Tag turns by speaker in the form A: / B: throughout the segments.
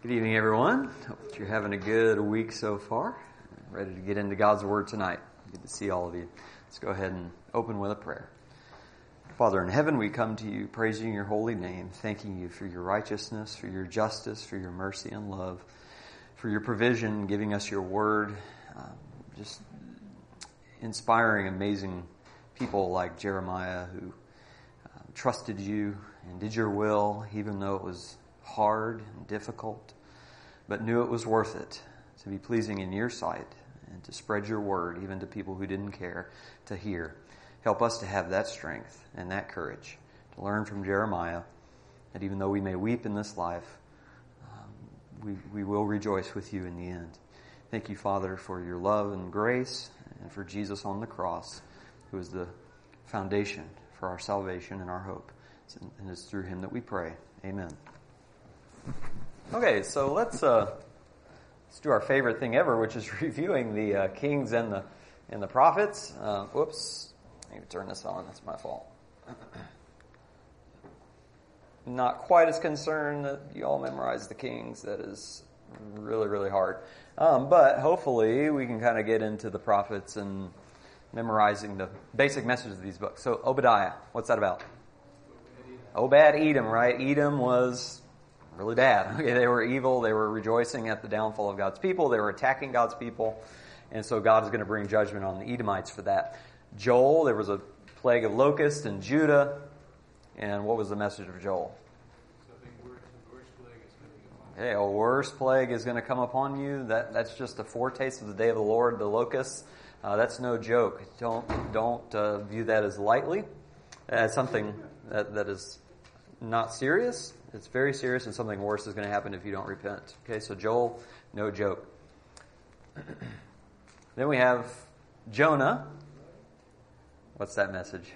A: Good evening, everyone. Hope that you're having a good week so far. Ready to get into God's Word tonight. Good to see all of you. Let's go ahead and open with a prayer. Father in heaven, we come to you praising your holy name, thanking you for your righteousness, for your justice, for your mercy and love, for your provision, giving us your Word, just inspiring, amazing people like Jeremiah who trusted you and did your will, even though it was hard and difficult, but knew it was worth it to be pleasing in your sight and to spread your word even to people who didn't care to hear. Help us to have that strength and that courage to learn from Jeremiah that even though we may weep in this life, we will rejoice with you in the end. Thank you, Father, for your love and grace and for Jesus on the cross, who is the foundation for our salvation and our hope. And it's through him that we pray. Amen. Okay, so let's do our favorite thing ever, which is reviewing the kings and the prophets. Whoops, I need to turn this on. That's my fault. Not quite as concerned that you all memorize the kings. That is really, really hard. But hopefully we can kind of get into the prophets and memorizing the basic messages of these books. So Obadiah, what's that about? Obed-Edom, right? Edom was really bad. Okay, they were evil. They were rejoicing at the downfall of God's people. They were attacking God's people. And so God is going to bring judgment on the Edomites for that. Joel, there was a plague of locusts in Judah. And what was the message of Joel? Okay, a worse plague is going to come upon you. That's just a foretaste of the day of the Lord, the locusts. That's no joke. Don't view that as lightly, as something that is not serious. It's very serious, and something worse is going to happen if you don't repent. Okay, so Joel, no joke. Then we have Jonah. What's that message?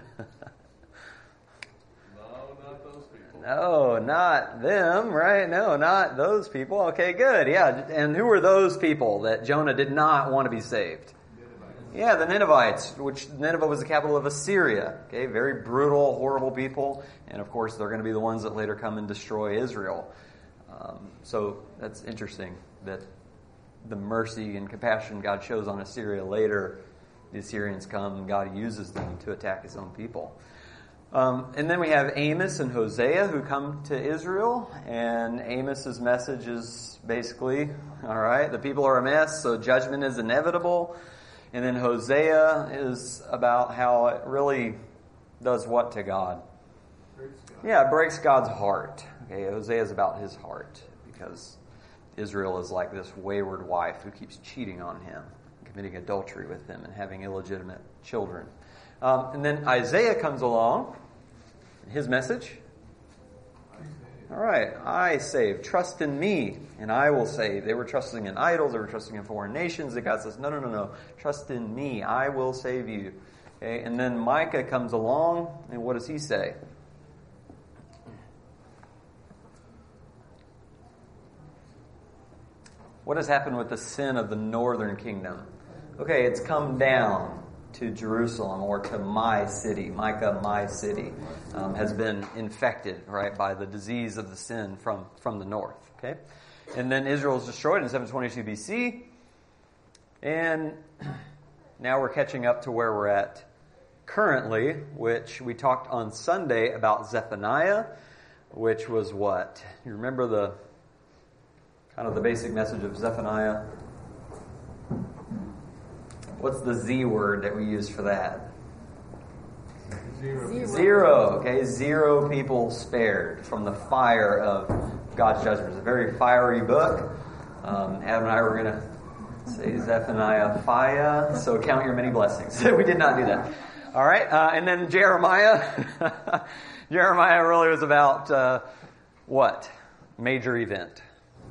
A: No, not them, right? No, not those people. Okay, good. Yeah, and who were those people that Jonah did not want to be saved? Yeah, the Ninevites, which Nineveh was the capital of Assyria. Okay, very brutal, horrible people. And of course, they're going to be the ones that later come and destroy Israel. So that's interesting that the mercy and compassion God shows on Assyria later, the Assyrians come and God uses them to attack his own people. And then we have Amos and Hosea who come to Israel. And Amos's message is basically, all right, the people are a mess, so judgment is inevitable. And then Hosea is about how it really does what to God? Yeah, it breaks God's heart. Okay, Hosea is about his heart because Israel is like this wayward wife who keeps cheating on him, committing adultery with him, and having illegitimate children. And then Isaiah comes along. His message? All right, I save. Trust in me, and I will save. They were trusting in idols. They were trusting in foreign nations. And God says, no. Trust in me. I will save you. Okay, and then Micah comes along, and what does he say? What has happened with the sin of the northern kingdom? Okay, it's come down to Jerusalem or to my city. Micah, my city, has been infected, right, by the disease of the sin from the north. Okay, and then Israel is destroyed in 722 BC, and now we're catching up to where we're at currently, which we talked on Sunday about Zephaniah, which was what? You remember the kind of the basic message of Zephaniah? What's the Z word that we use for that? Zero. Okay, 0 people spared from the fire of God's judgment. It's a very fiery book. Adam and I were going to say Zephaniah fire, so count your many blessings. We did not do that. All right, and then Jeremiah. Jeremiah really was about what? Major event.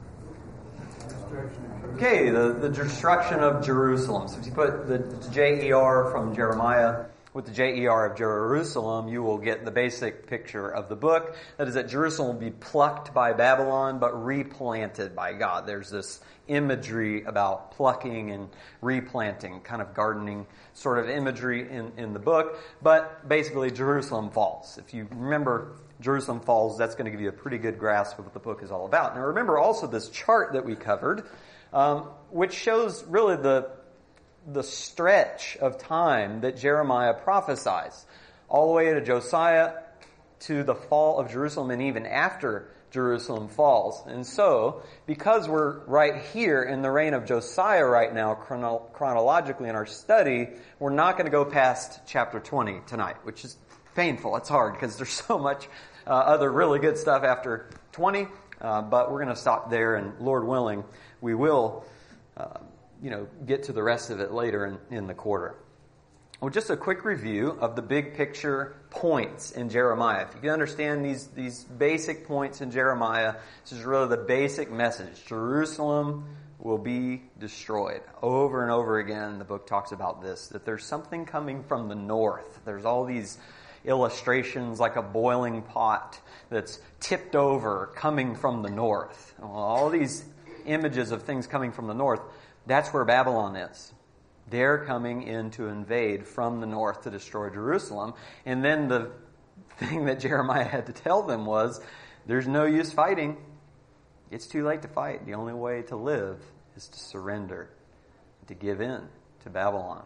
A: Okay, the destruction of Jerusalem. So if you put the J-E-R from Jeremiah with the J-E-R of Jerusalem, you will get the basic picture of the book. That is that Jerusalem will be plucked by Babylon, but replanted by God. There's this imagery about plucking and replanting, kind of gardening sort of imagery in the book. But basically, Jerusalem falls. If you remember Jerusalem falls, that's going to give you a pretty good grasp of what the book is all about. Now remember also this chart that we covered, which shows really the stretch of time that Jeremiah prophesies, all the way to Josiah, to the fall of Jerusalem, and even after Jerusalem falls. And so, because we're right here in the reign of Josiah right now, chronologically in our study, we're not going to go past chapter 20 tonight, which is painful. It's hard because there's so much other really good stuff after 20, but we're going to stop there, and Lord willing, we will get to the rest of it later in the quarter. Well, just a quick review of the big picture points in Jeremiah. If you can understand these basic points in Jeremiah, this is really the basic message. Jerusalem will be destroyed. Over and over again, the book talks about this, that there's something coming from the north. There's all these illustrations like a boiling pot that's tipped over coming from the north. All these images of things coming from the north, that's where Babylon is. They're coming in to invade from the north to destroy Jerusalem. And then the thing that Jeremiah had to tell them was, there's no use fighting. It's too late to fight. The only way to live is to surrender, to give in to Babylon.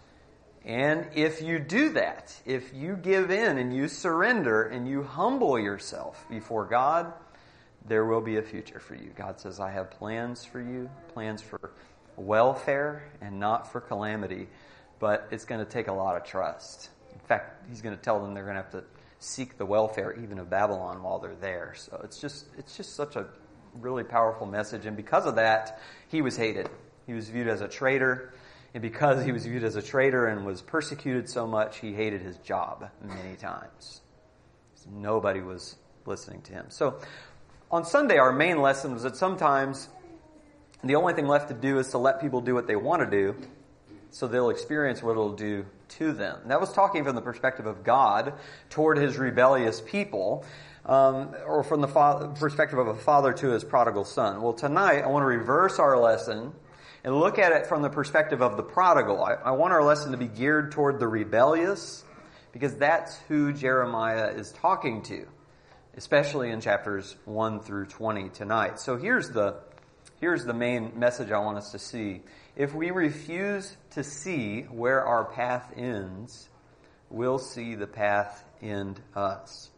A: And if you do that, if you give in and you surrender and you humble yourself before God, there will be a future for you. God says, I have plans for you, plans for welfare and not for calamity, but it's going to take a lot of trust. In fact, he's going to tell them they're going to have to seek the welfare even of Babylon while they're there. So it's just such a really powerful message, and because of that, he was hated. He was viewed as a traitor, and because he was viewed as a traitor and was persecuted so much, he hated his job many times. Nobody was listening to him. So on Sunday, our main lesson was that sometimes the only thing left to do is to let people do what they want to do, so they'll experience what it'll do to them. And that was talking from the perspective of God toward his rebellious people, or from the perspective of a father to his prodigal son. Well, tonight I want to reverse our lesson and look at it from the perspective of the prodigal. I want our lesson to be geared toward the rebellious, because that's who Jeremiah is talking to, especially in chapters 1 through 20 tonight. So here's the main message I want us to see. If we refuse to see where our path ends, we'll see the path end us.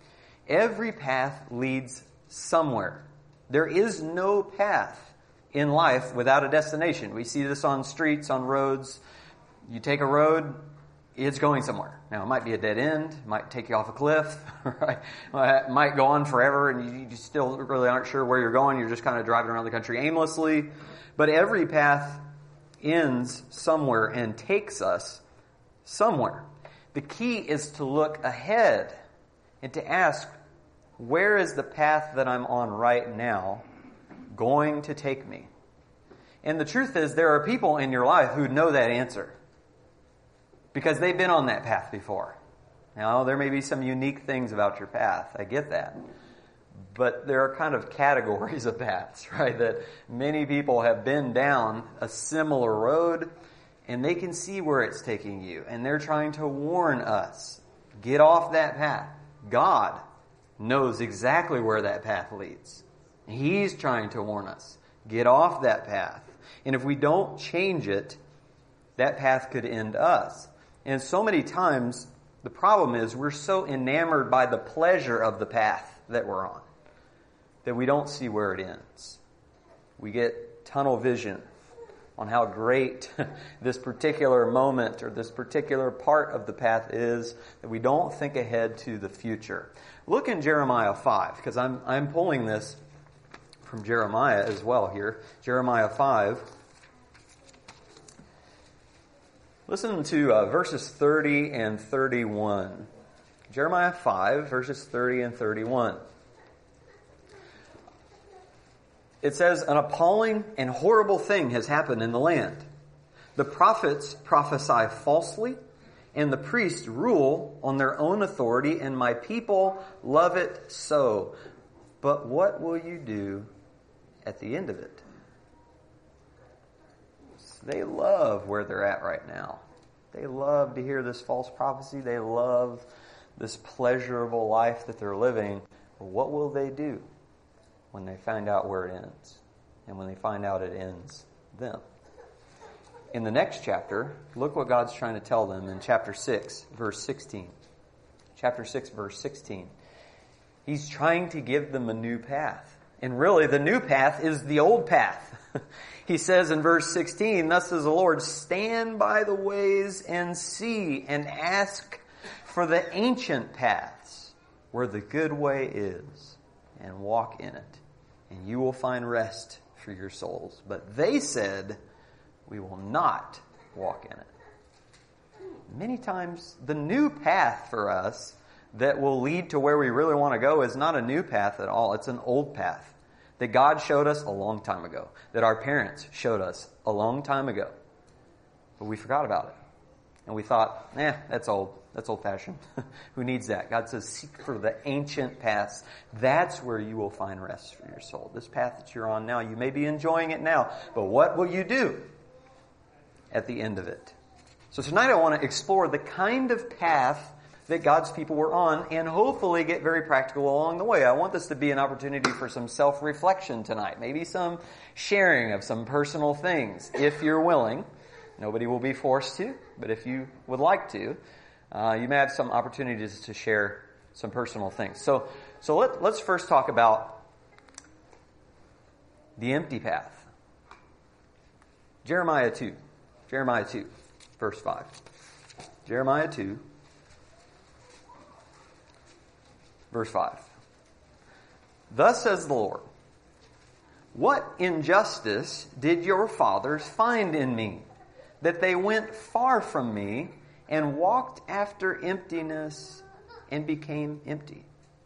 A: Every path leads somewhere. There is no path in life without a destination. We see this on streets, on roads. You take a road, it's going somewhere. Now, it might be a dead end. It might take you off a cliff. Right? It might go on forever, and you still really aren't sure where you're going. You're just kind of driving around the country aimlessly. But every path ends somewhere and takes us somewhere. The key is to look ahead and to ask, where is the path that I'm on right now going to take me? And the truth is, there are people in your life who know that answer, because they've been on that path before. Now, there may be some unique things about your path. I get that. But there are kind of categories of paths, right? That many people have been down a similar road, and they can see where it's taking you. And they're trying to warn us, get off that path. God knows exactly where that path leads. He's trying to warn us, get off that path. And if we don't change it, that path could end us. And so many times, the problem is we're so enamored by the pleasure of the path that we're on that we don't see where it ends. We get tunnel vision on how great this particular moment or this particular part of the path is, that we don't think ahead to the future. Look in Jeremiah 5, because I'm pulling this from Jeremiah as well here. Jeremiah 5. Listen to verses 30 and 31. Jeremiah 5, verses 30 and 31. It says, an appalling and horrible thing has happened in the land. The prophets prophesy falsely, and the priests rule on their own authority, and my people love it so. But what will you do at the end of it? They love where they're at right now. They love to hear this false prophecy. They love this pleasurable life that they're living, what will they do when they find out where it ends? And when they find out it ends them? In the next chapter, look what God's trying to tell them in chapter 6, verse 16. Chapter 6, verse 16. He's trying to give them a new path. And really, the new path is the old path. He says in verse 16, "Thus says the Lord, stand by the ways and see and ask for the ancient paths where the good way is, and walk in it, and you will find rest for your souls." But they said, "We will not walk in it." Many times, the new path for us that will lead to where we really want to go is not a new path at all. It's an old path that God showed us a long time ago, that our parents showed us a long time ago. But we forgot about it. And we thought, that's old. That's old-fashioned. Who needs that? God says, seek for the ancient paths. That's where you will find rest for your soul. This path that you're on now, you may be enjoying it now, but what will you do at the end of it? So tonight I want to explore the kind of path that God's people were on, and hopefully get very practical along the way. I want this to be an opportunity for some self-reflection tonight. Maybe some sharing of some personal things, if you're willing. Nobody will be forced to, but if you would like to, you may have some opportunities to share some personal things. So let's first talk about the empty path. Jeremiah 2, verse 5. Jeremiah 2, verse 5. "Thus says the Lord, what injustice did your fathers find in me, that they went far from me and walked after emptiness and became empty?"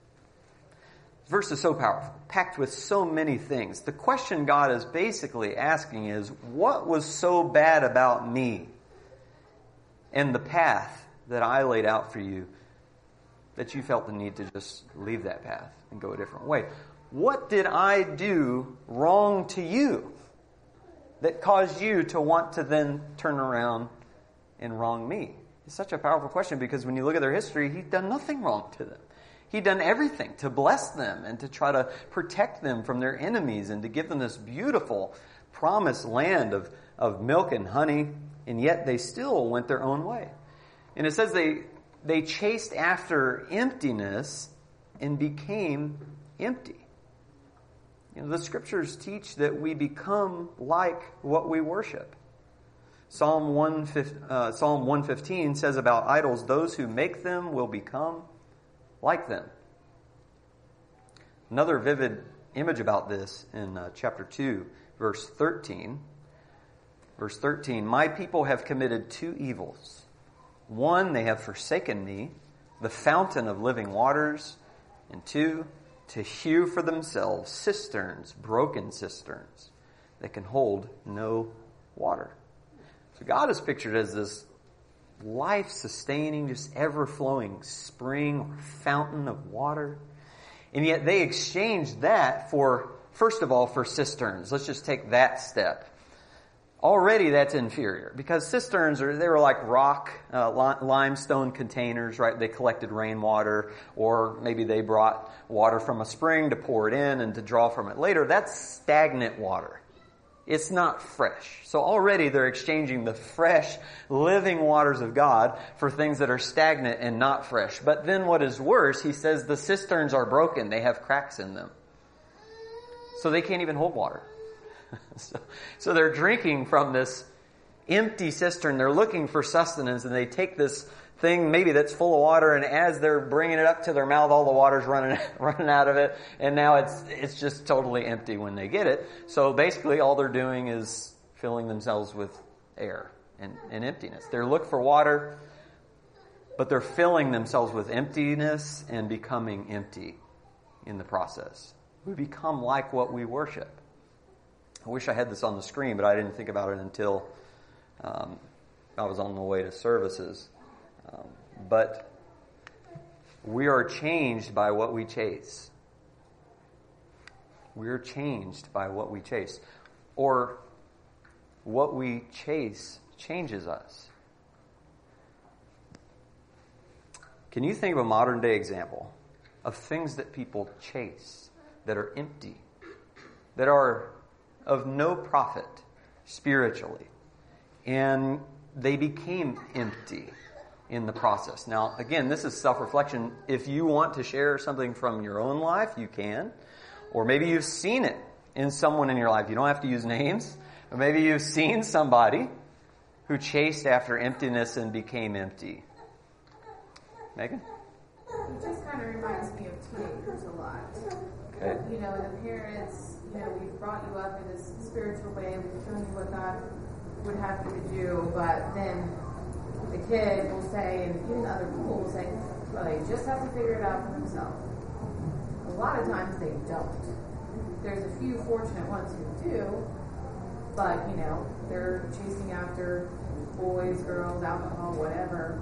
A: This verse is so powerful, packed with so many things. The question God is basically asking is, what was so bad about me and the path that I laid out for you that you felt the need to just leave that path and go a different way? What did I do wrong to you that caused you to want to then turn around and wrong me? It's such a powerful question, because when you look at their history, He'd done nothing wrong to them. He'd done everything to bless them and to try to protect them from their enemies and to give them this beautiful promised land of milk and honey, and yet they still went their own way. And it says they chased after emptiness and became empty. The Scriptures teach that we become like what we worship. Psalm 115 says about idols, "Those who make them will become like them." Another vivid image about this in chapter 2, verse 13. Verse 13, "My people have committed two evils. One, they have forsaken me, the fountain of living waters. And two, to hew for themselves cisterns, broken cisterns, that can hold no water." So God is pictured as this life-sustaining, just ever-flowing spring or fountain of water. And yet they exchanged that for, first of all, for cisterns. Let's just take that step. Already that's inferior, because cisterns they were like rock, limestone containers, right? They collected rainwater, or maybe they brought water from a spring to pour it in and to draw from it later. That's stagnant water. It's not fresh. So already they're exchanging the fresh, living waters of God for things that are stagnant and not fresh. But then what is worse, He says the cisterns are broken. They have cracks in them. So they can't even hold water. So they're drinking from this empty cistern. They're looking for sustenance, and they take this thing maybe that's full of water, and as they're bringing it up to their mouth, all the water's running out of it, and now it's just totally empty when they get it. So basically all they're doing is filling themselves with air and emptiness. They're looking for water, but they're filling themselves with emptiness and becoming empty in the process. We become like what we worship. I wish I had this on the screen, but I didn't think about it until I was on the way to services. But we are changed by what we chase. We are changed by what we chase. Or what we chase changes us. Can you think of a modern day example of things that people chase that are empty, that are of no profit spiritually, and they became empty in the process? Now, again, this is self-reflection. If you want to share something from your own life, you can. Or maybe you've seen it in someone in your life. You don't have to use names. Or maybe you've seen somebody who chased after emptiness and became empty. Megan?
B: It just kind of reminds me of teenagers a lot.
A: Okay.
B: You know, the parents, we've brought you up in this spiritual way, we've shown you what God would have you to do, but then the kid will say, and even other people will say, well, they just have to figure it out for themselves. A lot of times they don't. There's a few fortunate ones who do, but, they're chasing after boys, girls, alcohol, whatever,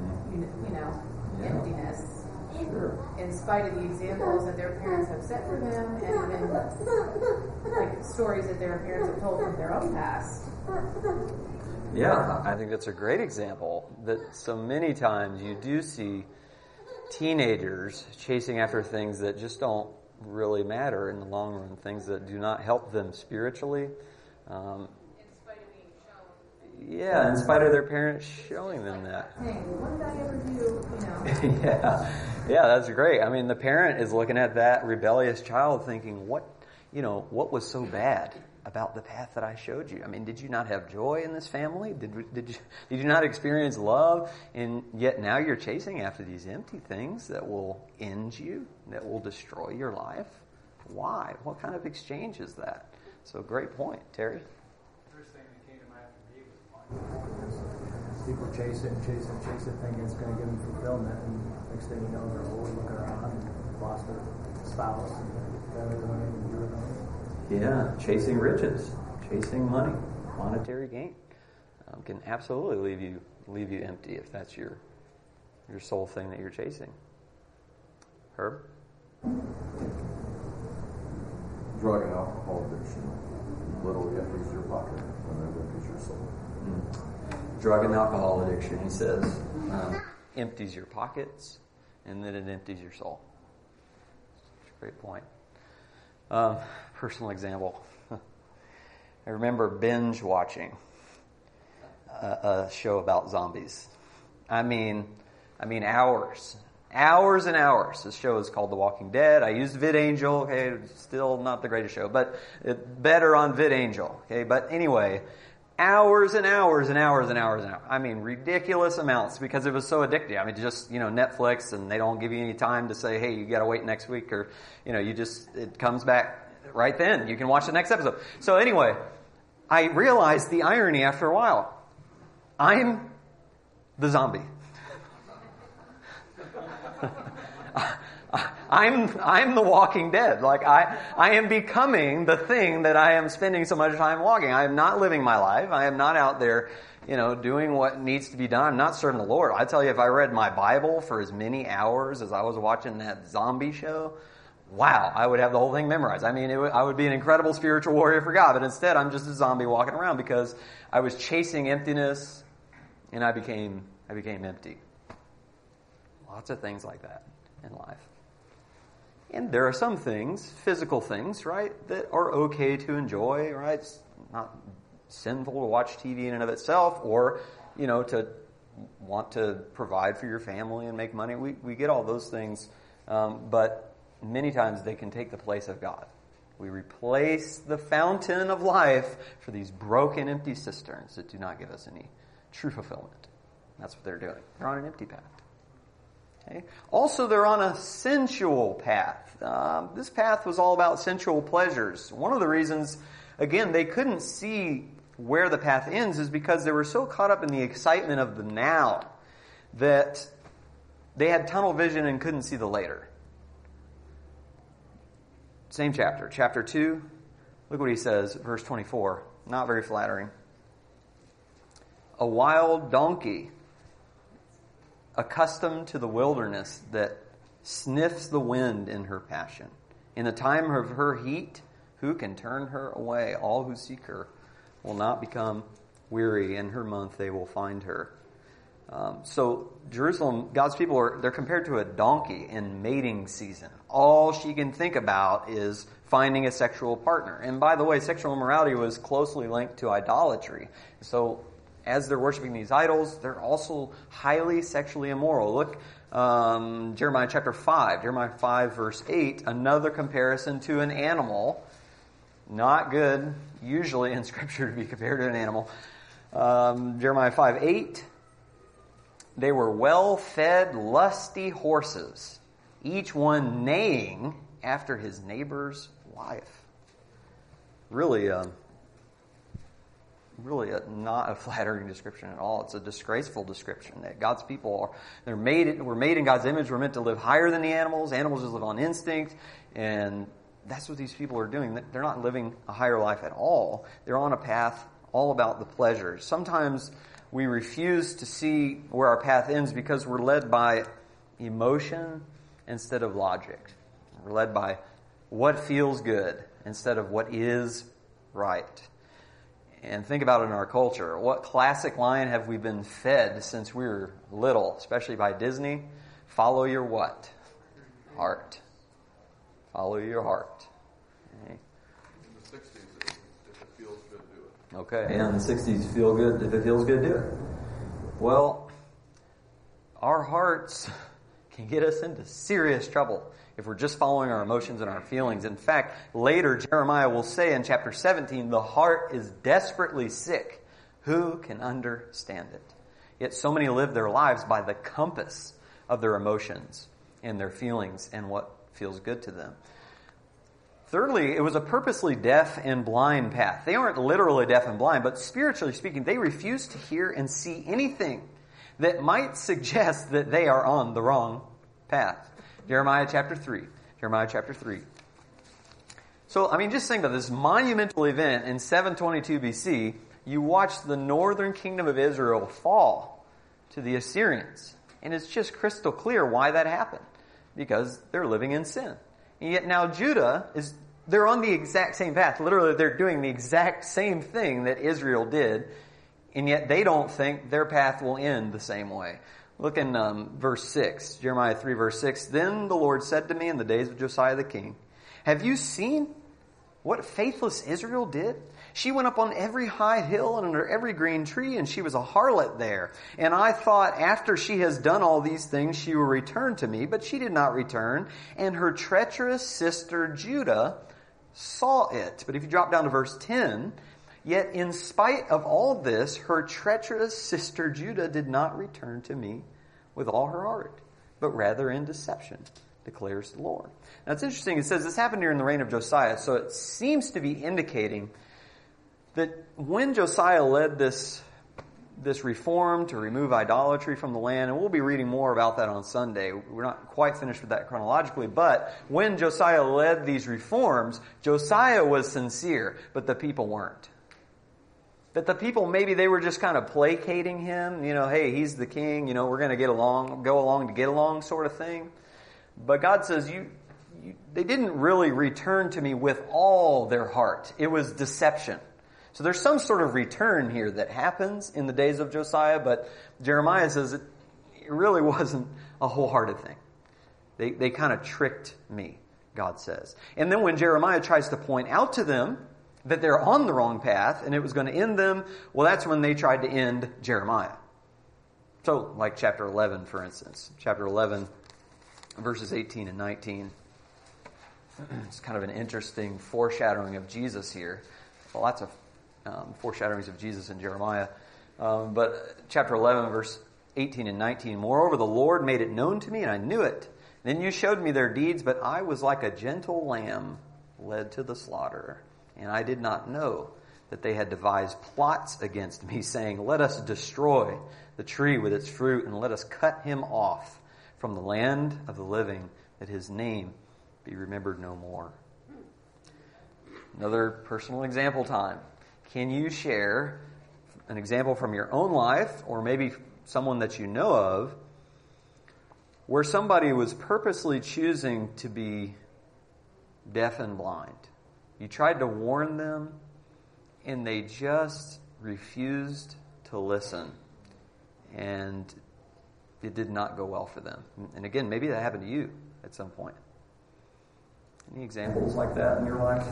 B: emptiness.
A: Sure.
B: In spite of the examples that their parents have set for them, and even like stories that their parents have told from their own past.
A: Yeah, I think that's a great example. That so many times you do see teenagers chasing after things that just don't really matter in the long run, things that do not help them spiritually.
B: In spite of being shown.
A: Yeah, in spite of their parents showing them that.
B: Hey, what did I ever do?
A: Yeah, that's great. I mean, the parent is looking at that rebellious child thinking, what was so bad about the path that I showed you? I mean, did you not have joy in this family? Did you not experience love? And yet now you're chasing after these empty things that will end you, that will destroy your life. Why? What kind of exchange is that? So great point, Terry.
C: First thing that came to mind for me was people chase it, thinking it's going to give them fulfillment, and next thing you know, they're old, looking around, and lost their spouse, and family don't even do it.
A: Yeah, chasing riches, chasing money, monetary gain can absolutely leave you empty if that's your sole thing that you're chasing. Herb?
D: Drug and alcohol addiction literally empties your pocket and then empties your soul.
A: Drug and alcohol addiction, he says, empties your pockets and then it empties your soul. Great point. Personal example. I remember binge watching a show about zombies. I mean hours and hours. This show is called The Walking Dead. I used VidAngel. Okay, still not the greatest show, but better on VidAngel. Okay, but anyway, hours and hours and hours and hours and hours. I mean, ridiculous amounts because it was so addictive. I mean, just, Netflix, and they don't give you any time to say, hey, you got to wait next week, or, it comes back right then. You can watch the next episode. So anyway, I realized the irony after a while. I'm the zombie. I'm the Walking Dead. Like I am becoming the thing that I am spending so much time walking. I am not living my life. I am not out there, doing what needs to be done. I'm not serving the Lord. I tell you, if I read my Bible for as many hours as I was watching that zombie show, wow, I would have the whole thing memorized. I mean, I would be an incredible spiritual warrior for God. But instead, I'm just a zombie walking around because I was chasing emptiness, and I became empty. Lots of things like that in life. And there are some things, physical things, right, that are okay to enjoy, right? It's not sinful to watch TV in and of itself, or, to want to provide for your family and make money. We get all those things, but many times they can take the place of God. We replace the fountain of life for these broken, empty cisterns that do not give us any true fulfillment. That's what they're doing. They're on an empty path. Okay. Also, they're on a sensual path. This path was all about sensual pleasures. One of the reasons, again, they couldn't see where the path ends is because they were so caught up in the excitement of the now that they had tunnel vision and couldn't see the later. Same chapter, chapter 2. Look what he says, verse 24. Not very flattering. A wild donkey, accustomed to the wilderness, that sniffs the wind in her passion. In the time of her heat, who can turn her away? All who seek her will not become weary. In her month they will find her. So Jerusalem, God's people they're compared to a donkey in mating season. All she can think about is finding a sexual partner. And by the way, sexual immorality was closely linked to idolatry. So as they're worshiping these idols, they're also highly sexually immoral. Look, Jeremiah chapter 5. Jeremiah 5 verse 8, another comparison to an animal. Not good, usually in Scripture, to be compared to an animal. Jeremiah 5:8. They were well-fed, lusty horses, each one neighing after his neighbor's wife. Really not a flattering description at all. It's a disgraceful description that God's people we're made in God's image. We're meant to live higher than the animals. Animals just live on instinct, and that's what these people are doing. They're not living a higher life at all. They're on a path all about the pleasures. Sometimes we refuse to see where our path ends because we're led by emotion instead of logic. We're led by what feels good instead of what is right. And think about it in our culture. What classic line have we been fed since we were little, especially by Disney? Follow your what? Heart. Follow your heart. Okay.
D: In the 60s, if it feels good, do it.
A: Okay, and in the 60s, feel good. If it feels good, do it. Well, our hearts can get us into serious trouble if we're just following our emotions and our feelings. In fact, later Jeremiah will say in chapter 17, the heart is desperately sick. Who can understand it? Yet so many live their lives by the compass of their emotions and their feelings and what feels good to them. Thirdly, it was a purposely deaf and blind path. They aren't literally deaf and blind, but spiritually speaking, they refuse to hear and see anything that might suggest that they are on the wrong path. Jeremiah chapter 3. So, just think about this monumental event in 722 BC. You watch the northern kingdom of Israel fall to the Assyrians. And it's just crystal clear why that happened. Because they're living in sin. And yet now Judah they're on the exact same path. Literally, they're doing the exact same thing that Israel did. And yet they don't think their path will end the same way. Look in verse 6, Jeremiah 3 verse 6. Then the Lord said to me in the days of Josiah the king, have you seen what faithless Israel did? She went up on every high hill and under every green tree, and she was a harlot there. And I thought, after she has done all these things, she will return to me. But she did not return, and her treacherous sister Judah saw it. But if you drop down to verse 10, yet in spite of all this, her treacherous sister Judah did not return to me with all her heart, but rather in deception, declares the Lord. Now it's interesting, it says this happened during the reign of Josiah, so it seems to be indicating that when Josiah led this reform to remove idolatry from the land, and we'll be reading more about that on Sunday. We're not quite finished with that chronologically, but when Josiah led these reforms, Josiah was sincere, but the people weren't. That the people, maybe they were just kind of placating him, hey, he's the king, we're going to go along to get along sort of thing. But God says, they didn't really return to me with all their heart. It was deception. So there's some sort of return here that happens in the days of Josiah, but Jeremiah says it really wasn't a wholehearted thing. They kind of tricked me, God says. And then when Jeremiah tries to point out to them that they're on the wrong path and it was going to end them, well, that's when they tried to end Jeremiah. So, like chapter 11, for instance. Chapter 11, verses 18 and 19. It's kind of an interesting foreshadowing of Jesus here. Well, lots of foreshadowings of Jesus in Jeremiah. But chapter 11, verse 18 and 19. Moreover, the Lord made it known to me, and I knew it. Then you showed me their deeds, but I was like a gentle lamb led to the slaughter. And I did not know that they had devised plots against me, saying, let us destroy the tree with its fruit, and let us cut him off from the land of the living, that his name be remembered no more. Another personal example time. Can you share an example from your own life, or maybe someone that you know of, where somebody was purposely choosing to be deaf and blind? You tried to warn them, and they just refused to listen. and it did not go well for them. And again, maybe that happened to you at some point. Any examples like that in your life?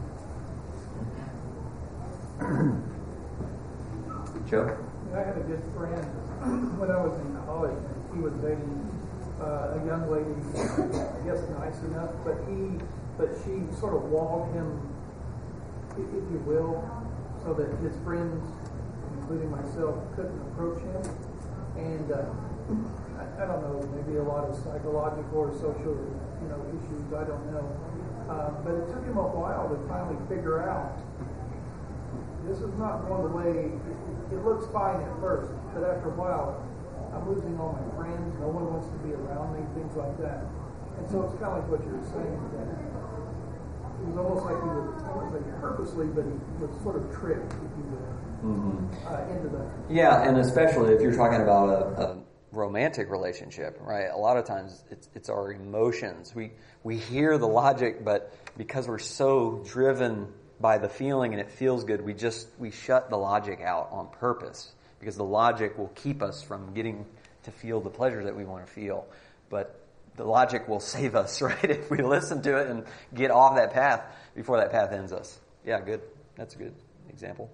A: Joe?
E: I had a good friend when I was in college. He was dating a young lady, I guess nice enough, but she sort of walled him, if you will, so that his friends, including myself, couldn't approach him. And I don't know, maybe a lot of psychological or social, issues. I don't know. But it took him a while to finally figure out this is not going the way. It looks fine at first, but after a while, I'm losing all my friends. No one wants to be around me. Things like that. And so it's kind of like what you're saying. That it was almost like he was, I wouldn't say purposely, but he was sort of tricked, if you will, into that.
A: Yeah, and especially if you're talking about a romantic relationship, right? A lot of times it's our emotions. We hear the logic, but because we're so driven by the feeling and it feels good, we shut the logic out on purpose, because the logic will keep us from getting to feel the pleasure that we want to feel. But the logic will save us, right? If we listen to it and get off that path before that path ends us. Yeah, good. That's a good example.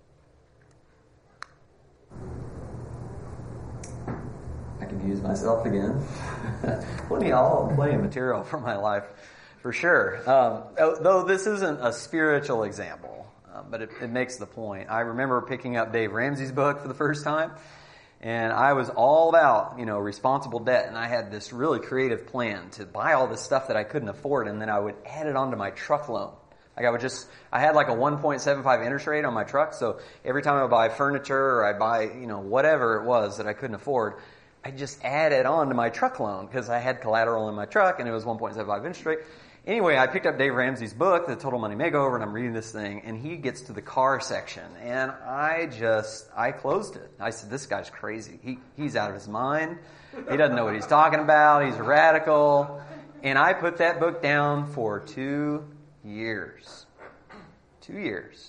A: I can use myself again. Plenty of material for my life, for sure. Though this isn't a spiritual example, but it makes the point. I remember picking up Dave Ramsey's book for the first time, and I was all about, responsible debt, and I had this really creative plan to buy all this stuff that I couldn't afford, and then I would add it onto my truck loan. I had like a 1.75 interest rate on my truck, so every time I buy furniture or I buy, whatever it was that I couldn't afford, I just add it on to my truck loan because I had collateral in my truck and it was 1.75 interest rate. Anyway, I picked up Dave Ramsey's book, The Total Money Makeover, and I'm reading this thing, and he gets to the car section, and I closed it. I said, this guy's crazy. He's out of his mind. He doesn't know what he's talking about. He's radical. And I put that book down for 2 years. 2 years.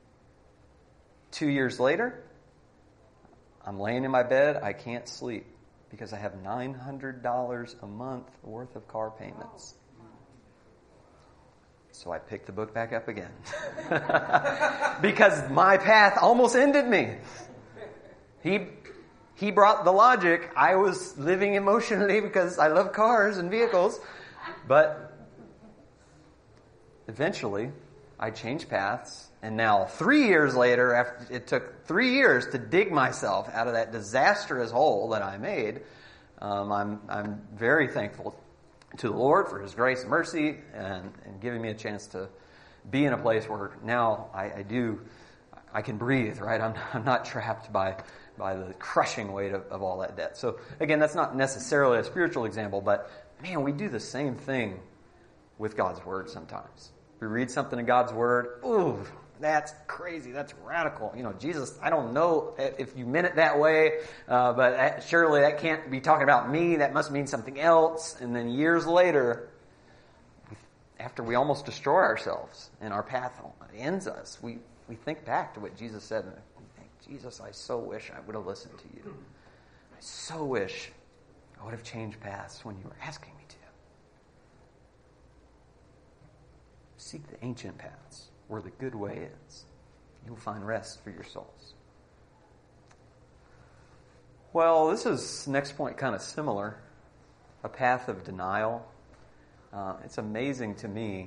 A: 2 years later, I'm laying in my bed. I can't sleep because I have $900 a month worth of car payments. So I picked the book back up again. Because my path almost ended me. He brought the logic. I was living emotionally because I love cars and vehicles. But eventually, I changed paths. And now 3 years later, it took 3 years to dig myself out of that disastrous hole that I made. I'm very thankful to the Lord for His grace and mercy and giving me a chance to be in a place where now I can breathe, right? I'm not trapped by the crushing weight of all that debt. So again, that's not necessarily a spiritual example, but man, we do the same thing with God's Word sometimes. We read something in God's Word, ooh, that's crazy, that's radical. Jesus, I don't know if you meant it that way, but surely that can't be talking about me, that must mean something else. And then years later, after we almost destroy ourselves and our path ends us, we think back to what Jesus said and we think, Jesus, I so wish I would have listened to you. I so wish I would have changed paths when you were asking me to. Seek the ancient paths where the good way is. You will find rest for your souls. Well, this is next point kind of similar. A path of denial. It's amazing to me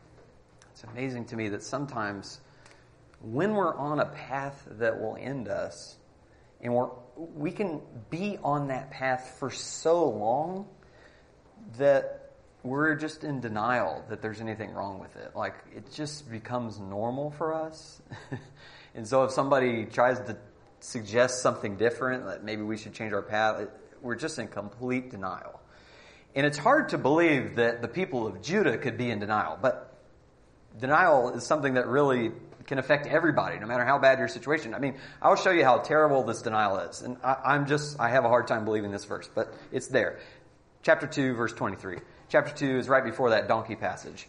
A: that sometimes when we're on a path that will end us, and we can be on that path for so long that we're just in denial that there's anything wrong with it. Like, it just becomes normal for us. And so if somebody tries to suggest something different, that maybe we should change our path, we're just in complete denial. And it's hard to believe that the people of Judah could be in denial, but denial is something that really can affect everybody, no matter how bad your situation. I mean, I'll show you how terrible this denial is. And I have a hard time believing this verse, but it's there. Chapter 2, verse 23. Chapter 2 is right before that donkey passage.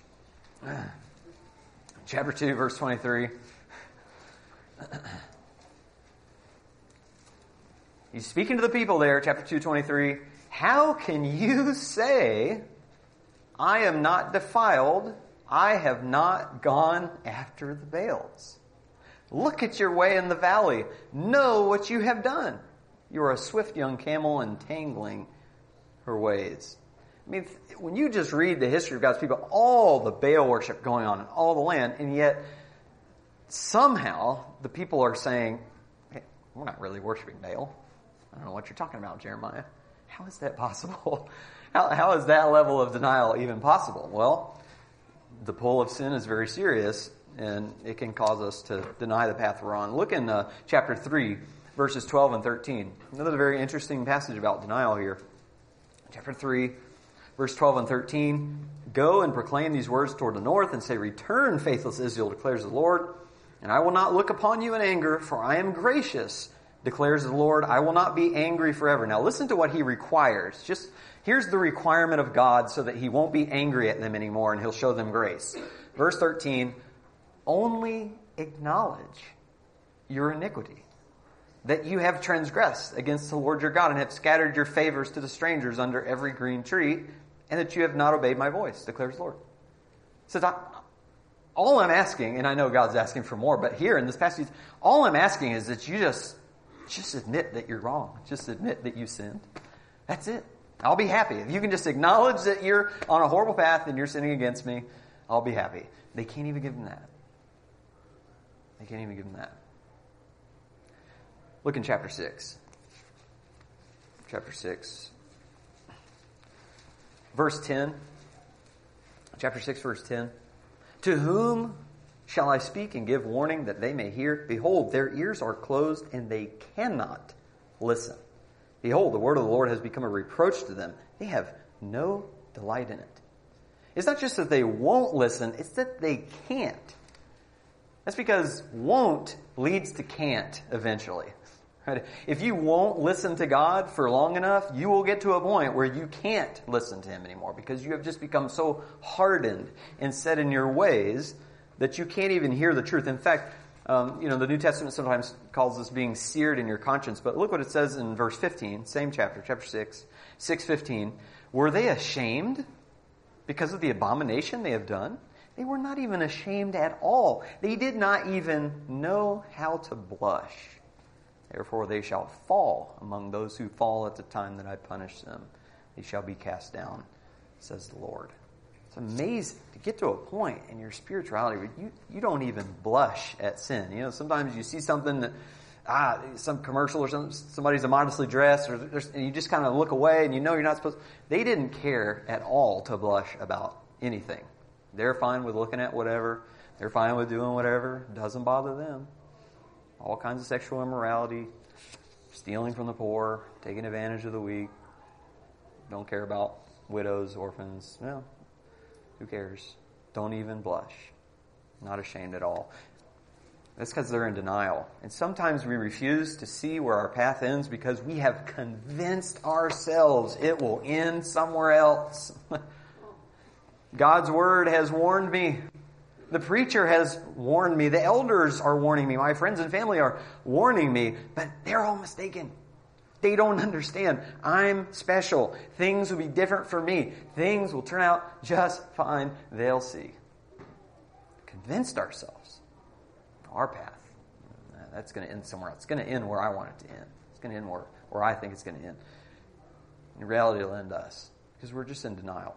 A: Chapter 2, verse 23. He's speaking to the people there, chapter 2:23. How can you say, I am not defiled, I have not gone after the Baals? Look at your way in the valley. Know what you have done. You are a swift young camel entangling her ways. I mean, when you just read the history of God's people, all the Baal worship going on in all the land, and yet somehow the people are saying, hey, we're not really worshiping Baal. I don't know what you're talking about, Jeremiah. How is that possible? How is that level of denial even possible? Well, the pull of sin is very serious, and it can cause us to deny the path we're on. Look in chapter 3, verses 12 and 13. Another very interesting passage about denial here. Chapter 3, verse 12 and 13. Go and proclaim these words toward the north and say, return, faithless Israel, declares the Lord. And I will not look upon you in anger, for I am gracious, declares the Lord. I will not be angry forever. Now listen to what he requires. Here's the requirement of God so that he won't be angry at them anymore and he'll show them grace. Verse 13, only acknowledge your iniquity, that you have transgressed against the Lord your God and have scattered your favors to the strangers under every green tree, and that you have not obeyed my voice, declares the Lord. So all I'm asking, and I know God's asking for more, but here in this passage, all I'm asking is that you just admit that you're wrong. Just admit that you sinned. That's it. I'll be happy. If you can just acknowledge that you're on a horrible path and you're sinning against me, I'll be happy. They can't even give them that. They can't even give them that. Look in chapter 6. Chapter 6. Verse 10. Chapter 6, verse 10. To whom shall I speak and give warning that they may hear? Behold, their ears are closed and they cannot listen. Behold, the word of the Lord has become a reproach to them. They have no delight in it. It's not just that they won't listen, it's that they can't. That's because won't leads to can't eventually. Right? If you won't listen to God for long enough, you will get to a point where you can't listen to Him anymore because you have just become so hardened and set in your ways that you can't even hear the truth. In fact, the New Testament sometimes calls this being seared in your conscience, but look what it says in verse 15, same chapter, chapter 6, 6:15. Were they ashamed because of the abomination they have done? They were not even ashamed at all. They did not even know how to blush. Therefore they shall fall among those who fall at the time that I punish them. They shall be cast down, says the Lord. It's amazing to get to a point in your spirituality where you don't even blush at sin. You know, sometimes you see something that, some commercial or somebody's immodestly dressed, and you just kind of look away and you know you're not supposed to. They didn't care at all to blush about anything. They're fine with looking at whatever. They're fine with doing whatever. It doesn't bother them. All kinds of sexual immorality, stealing from the poor, taking advantage of the weak. Don't care about widows, orphans. Well, who cares? Don't even blush. Not ashamed at all. That's because they're in denial. And sometimes we refuse to see where our path ends because we have convinced ourselves it will end somewhere else. God's word has warned me. The preacher has warned me. The elders are warning me. My friends and family are warning me. But they're all mistaken. They don't understand. I'm special. Things will be different for me. Things will turn out just fine. They'll see. Convinced ourselves. Our path. That's going to end somewhere else. It's going to end where I want it to end. It's going to end where I think it's going to end. In reality, it'll end us. Because we're just in denial.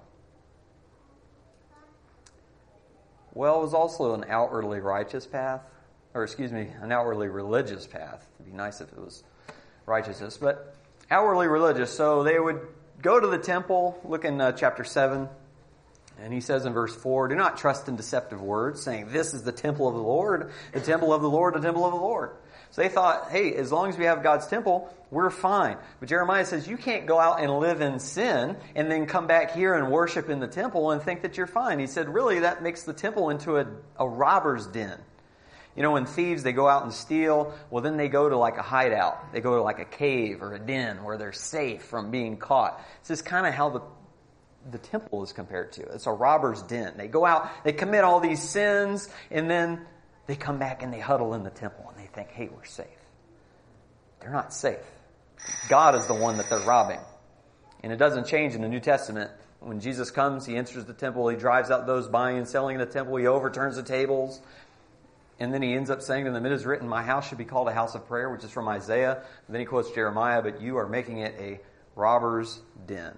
A: Well, it was also an outwardly righteous path. An outwardly religious path. It'd be nice if it was righteousness, but outwardly religious. So they would go to the temple. Look in chapter 7, and he says in verse 4, do not trust in deceptive words, saying, this is the temple of the Lord, the temple of the Lord, the temple of the Lord. So they thought, hey, as long as we have God's temple, we're fine. But Jeremiah says, you can't go out and live in sin and then come back here and worship in the temple and think that you're fine. He said, really, that makes the temple into a robber's den. You know, when thieves, they go out and steal, well, then they go to like a hideout. They go to like a cave or a den where they're safe from being caught. This is kind of how the temple is compared to. It's a robber's den. They go out, they commit all these sins, and then they come back and they huddle in the temple and they think, hey, we're safe. They're not safe. God is the one that they're robbing. And it doesn't change in the New Testament. When Jesus comes, he enters the temple, he drives out those buying and selling in the temple, he overturns the tables, and then he ends up saying to them, "It is written, my house should be called a house of prayer," which is from Isaiah. And then he quotes Jeremiah, "But you are making it a robber's den."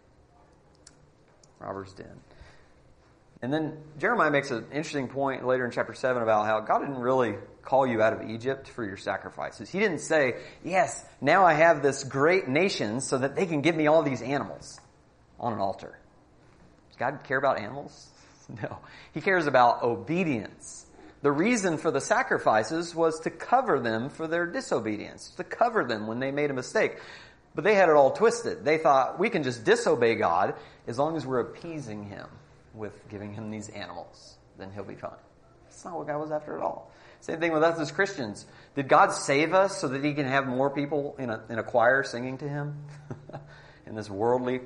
A: Robber's den. And then Jeremiah makes an interesting point later in chapter 7 about how God didn't really call you out of Egypt for your sacrifices. He didn't say, "Yes, now I have this great nation so that they can give me all these animals on an altar." Does God care about animals? No. He cares about obedience. The reason for the sacrifices was to cover them for their disobedience, to cover them when they made a mistake. But they had it all twisted. They thought, we can just disobey God as long as we're appeasing him with giving him these animals. Then he'll be fine. That's not what God was after at all. Same thing with us as Christians. Did God save us so that he can have more people in a choir singing to him? In this worldly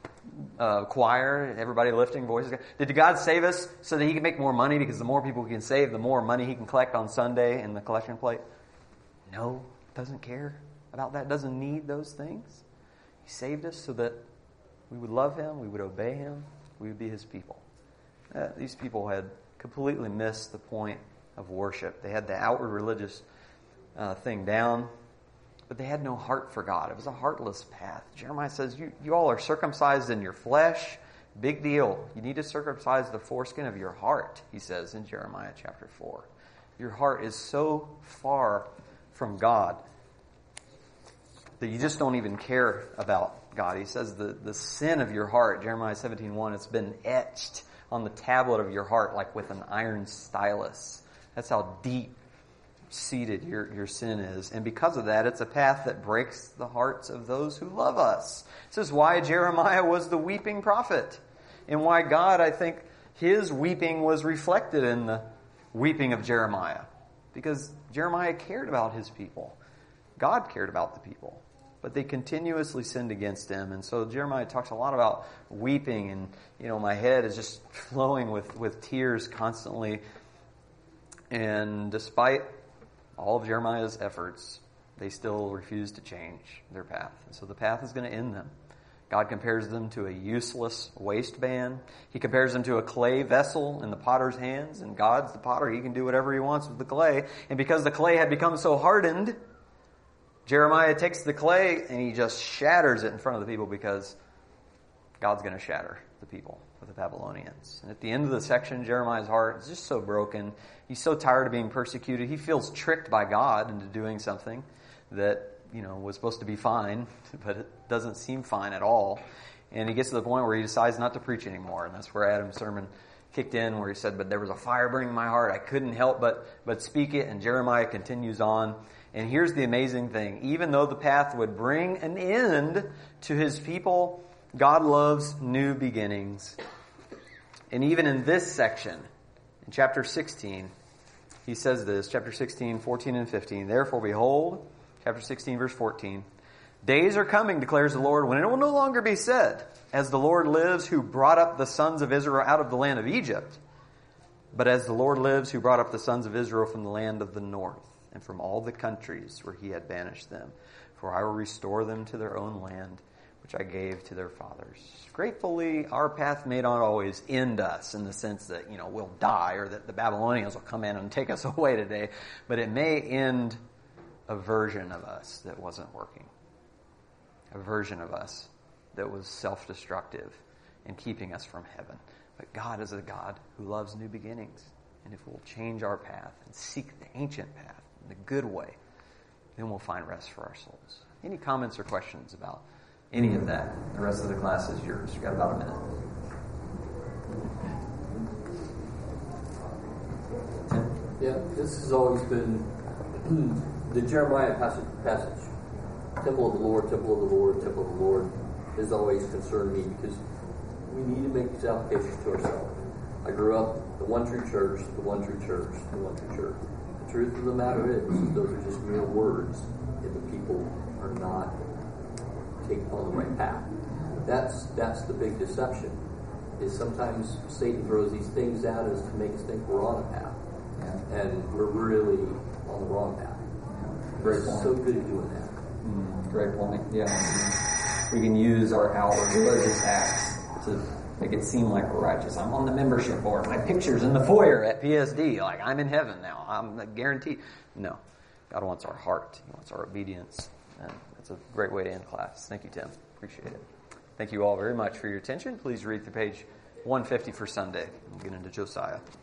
A: choir, everybody lifting voices. Did God save us so that he can make more money, because the more people he can save, the more money he can collect on Sunday in the collection plate? No, doesn't care about that, doesn't need those things. He saved us so that we would love him, we would obey him, we would be his people. These people had completely missed the point of worship. They had the outward religious thing down, but they had no heart for God. It was a heartless path. Jeremiah says, you all are circumcised in your flesh. Big deal. You need to circumcise the foreskin of your heart, he says in Jeremiah chapter 4. Your heart is so far from God that you just don't even care about God. He says the sin of your heart, Jeremiah 17:1, it's been etched on the tablet of your heart like with an iron stylus. That's how deep seated your sin is. And because of that, it's a path that breaks the hearts of those who love us. This is why Jeremiah was the weeping prophet, and why God, I think, his weeping was reflected in the weeping of Jeremiah. Because Jeremiah cared about his people. God cared about the people. But they continuously sinned against him. And so Jeremiah talks a lot about weeping, and my head is just flowing with tears constantly. And despite all of Jeremiah's efforts, they still refuse to change their path. And so the path is going to end them. God compares them to a useless waistband. He compares them to a clay vessel in the potter's hands. And God's the potter. He can do whatever he wants with the clay. And because the clay had become so hardened, Jeremiah takes the clay and he just shatters it in front of the people, because God's going to shatter the people of the Babylonians. And at the end of the section, Jeremiah's heart is just so broken. He's so tired of being persecuted. He feels tricked by God into doing something that, was supposed to be fine, but it doesn't seem fine at all. And he gets to the point where he decides not to preach anymore. And that's where Adam's sermon kicked in, where he said, "But there was a fire burning in my heart. I couldn't help but speak it." And Jeremiah continues on. And here's the amazing thing. Even though the path would bring an end to his people, God loves new beginnings. And even in this section, in chapter 16, he says this, chapter 16, 14 and 15, "Therefore, behold," chapter 16, verse 14, "days are coming, declares the Lord, when it will no longer be said, 'As the Lord lives, who brought up the sons of Israel out of the land of Egypt,' but as the Lord lives, who brought up the sons of Israel from the land of the north, and from all the countries where he had banished them. For I will restore them to their own land, which I gave to their fathers." Gratefully, our path may not always end us in the sense that, we'll die, or that the Babylonians will come in and take us away today. But it may end a version of us that wasn't working. A version of us that was self-destructive and keeping us from heaven. But God is a God who loves new beginnings. And if we'll change our path and seek the ancient path, the good way, then we'll find rest for our souls. Any comments or questions about any of that? The rest of the class is yours. You've got about a minute.
F: Yeah, this has always been the Jeremiah passage. Temple of the Lord, temple of the Lord, temple of the Lord has always concerned me, because we need to make these applications to ourselves. I grew up the one true church, the one true church, the one true church. The truth of the matter is those are just mere words if the people are not taking on the right path. That's the big deception, is sometimes Satan throws these things at us to make us think we're on a path. And we're really on the wrong path. We're so good at doing that.
A: Great point. Yeah. We can use our outward religious acts to make it seem like we're righteous. I'm on the membership board. My picture's in the foyer at PSD. Like, I'm in heaven now. I'm guaranteed. No. God wants our heart. He wants our obedience. And that's a great way to end class. Thank you, Tim. Appreciate it. Thank you all very much for your attention. Please read through page 150 for Sunday. We'll get into Josiah.